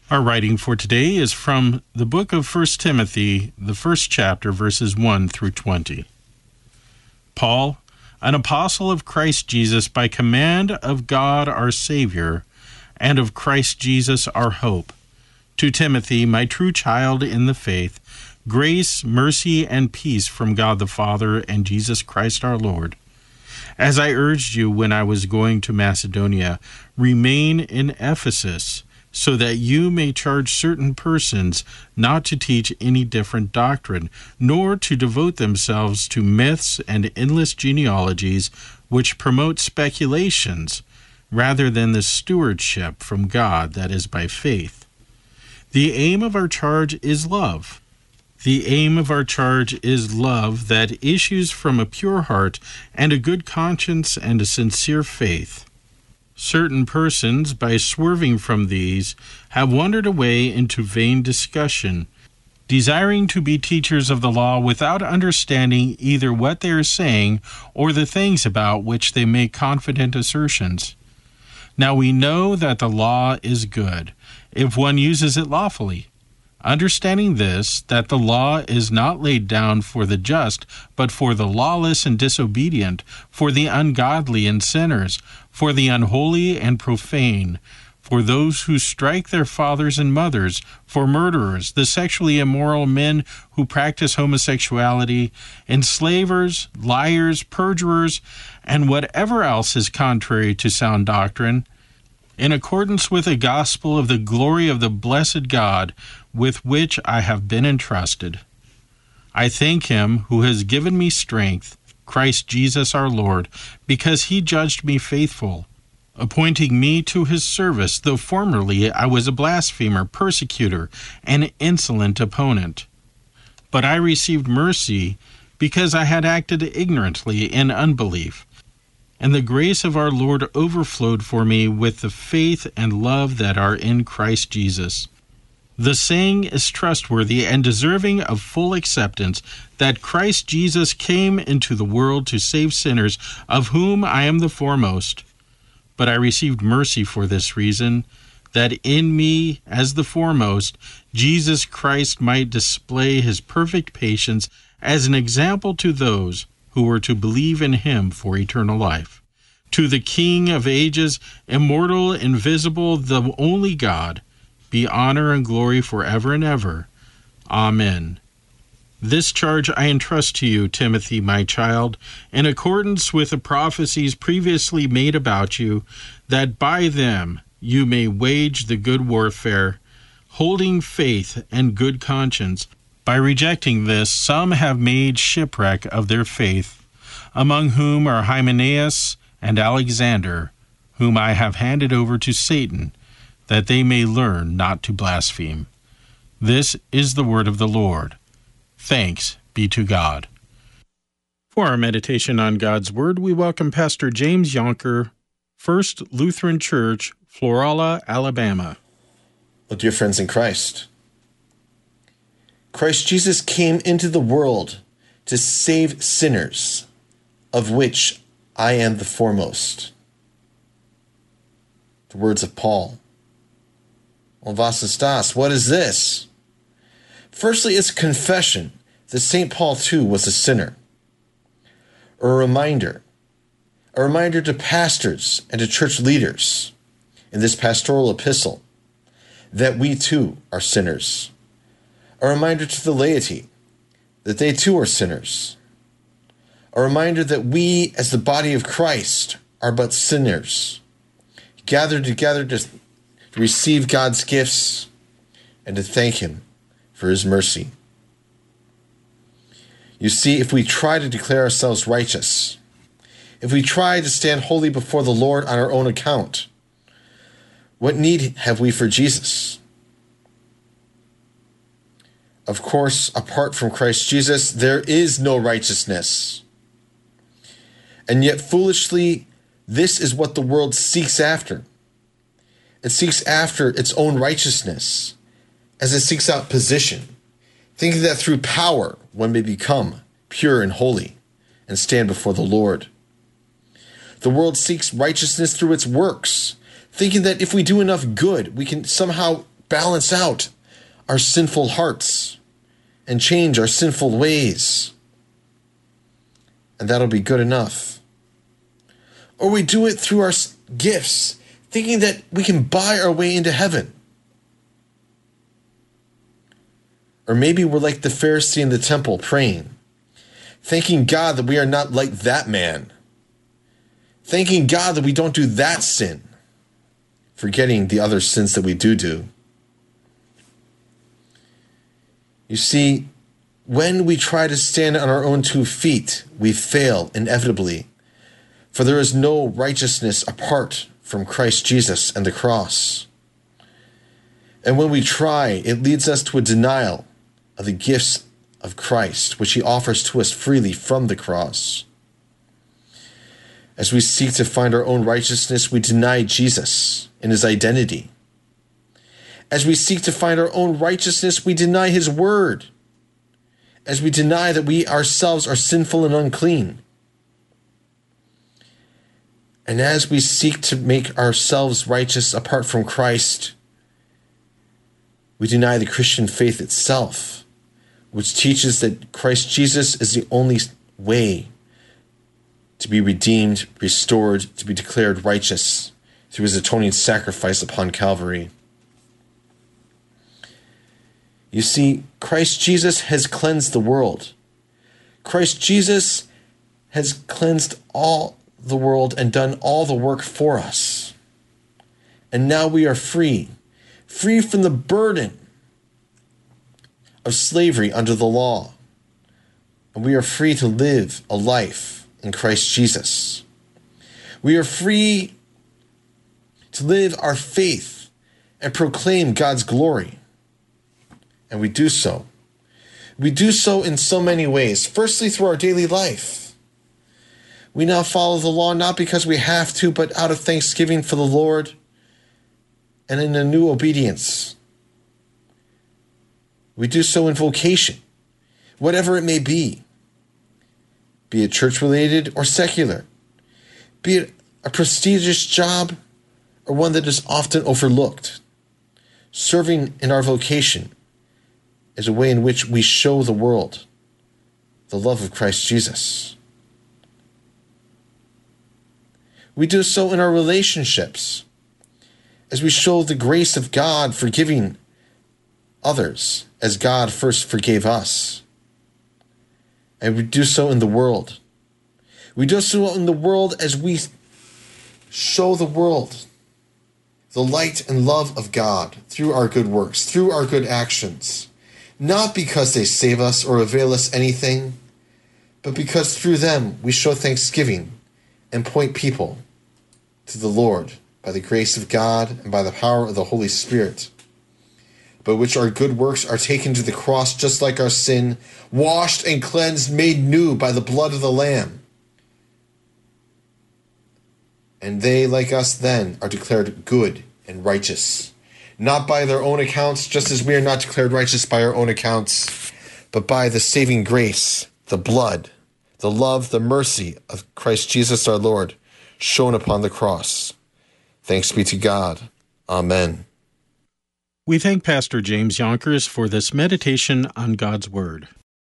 Our writing for today is from the book of 1 Timothy, the first chapter, verses 1 through 20. Paul, an apostle of Christ Jesus, by command of God our Savior, and of Christ Jesus our hope, to Timothy, my true child in the faith, grace, mercy, and peace from God the Father and Jesus Christ our Lord. As I urged you when I was going to Macedonia, remain in Ephesus, so that you may charge certain persons not to teach any different doctrine, nor to devote themselves to myths and endless genealogies which promote speculations, rather than the stewardship from God that is by faith. The aim of our charge is love. The aim of our charge is love that issues from a pure heart and a good conscience and a sincere faith. Certain persons, by swerving from these, have wandered away into vain discussion, desiring to be teachers of the law without understanding either what they are saying or the things about which they make confident assertions. Now we know that the law is good, if one uses it lawfully, understanding this, that the law is not laid down for the just, but for the lawless and disobedient, for the ungodly and sinners, for the unholy and profane, for those who strike their fathers and mothers, for murderers, the sexually immoral men who practice homosexuality, enslavers, liars, perjurers, and whatever else is contrary to sound doctrine, in accordance with the gospel of the glory of the blessed God, with which I have been entrusted. I thank him who has given me strength, Christ Jesus our Lord, because he judged me faithful, appointing me to his service, though formerly I was a blasphemer, persecutor, and insolent opponent. But I received mercy because I had acted ignorantly in unbelief, and the grace of our Lord overflowed for me with the faith and love that are in Christ Jesus. The saying is trustworthy and deserving of full acceptance, that Christ Jesus came into the world to save sinners, of whom I am the foremost. But I received mercy for this reason, that in me, as the foremost, Jesus Christ might display his perfect patience as an example to those who were to believe in him for eternal life. To the King of ages, immortal, invisible, the only God, be honor and glory forever and ever. Amen. This charge I entrust to you, Timothy, my child, in accordance with the prophecies previously made about you, that by them you may wage the good warfare, holding faith and good conscience. By rejecting this, some have made shipwreck of their faith, among whom are Hymenaeus and Alexander, whom I have handed over to Satan, that they may learn not to blaspheme. This is the word of the Lord. Thanks be to God. For our meditation on God's Word, we welcome Pastor James Yonker, First Lutheran Church, Florala, Alabama. Well, dear friends in Christ, Christ Jesus came into the world to save sinners, of which I am the foremost. The words of Paul. Well, was ist das? What is this? Firstly, it's a confession that St. Paul too was a sinner. A reminder to pastors and to church leaders in this pastoral epistle that we too are sinners. A reminder to the laity that they too are sinners. A reminder that we as the body of Christ are but sinners, gathered together to receive God's gifts and to thank him for his mercy. You see, if we try to declare ourselves righteous, if we try to stand holy before the Lord on our own account, what need have we for Jesus? Of course, apart from Christ Jesus, there is no righteousness. And yet, foolishly, this is what the world seeks after. It seeks after its own righteousness, as it seeks out position, thinking that through power one may become pure and holy and stand before the Lord. The world seeks righteousness through its works, thinking that if we do enough good, we can somehow balance out our sinful hearts and change our sinful ways. And that'll be good enough. Or we do it through our gifts, thinking that we can buy our way into heaven. Or maybe we're like the Pharisee in the temple praying, thanking God that we are not like that man, thanking God that we don't do that sin, forgetting the other sins that we do. You see, when we try to stand on our own 2 feet, we fail inevitably, for there is no righteousness apart from Christ Jesus and the cross. And when we try, it leads us to a denial of the gifts of Christ, which he offers to us freely from the cross. As we seek to find our own righteousness, we deny Jesus and his identity. As we seek to find our own righteousness, we deny his word. As we deny that we ourselves are sinful and unclean. And as we seek to make ourselves righteous apart from Christ, we deny the Christian faith itself, which teaches that Christ Jesus is the only way to be redeemed, restored, to be declared righteous through his atoning sacrifice upon Calvary. You see, Christ Jesus has cleansed the world. Christ Jesus has cleansed all the world and done all the work for us. And now we are free from the burden of slavery under the law. And we are free to live a life in Christ Jesus. We are free to live our faith and proclaim God's glory. And we do so. We do so in so many ways. Firstly, through our daily life. We now follow the law not because we have to, but out of thanksgiving for the Lord and in a new obedience. We do so in vocation, whatever it may be it church-related or secular, be it a prestigious job or one that is often overlooked. Serving in our vocation is a way in which we show the world the love of Christ Jesus. We do so in our relationships as we show the grace of God forgiving others as God first forgave us. And we do so in the world. We do so in the world as we show the world the light and love of God through our good works, through our good actions. Not because they save us or avail us anything, but because through them we show thanksgiving and point people to the Lord by the grace of God and by the power of the Holy Spirit, by which our good works are taken to the cross just like our sin, washed and cleansed, made new by the blood of the Lamb. And they, like us then, are declared good and righteous, not by their own accounts, just as we are not declared righteous by our own accounts, but by the saving grace, the blood, the love, the mercy of Christ Jesus our Lord, shown upon the cross. Thanks be to God. Amen. We thank Pastor James Yonkers for this meditation on God's Word.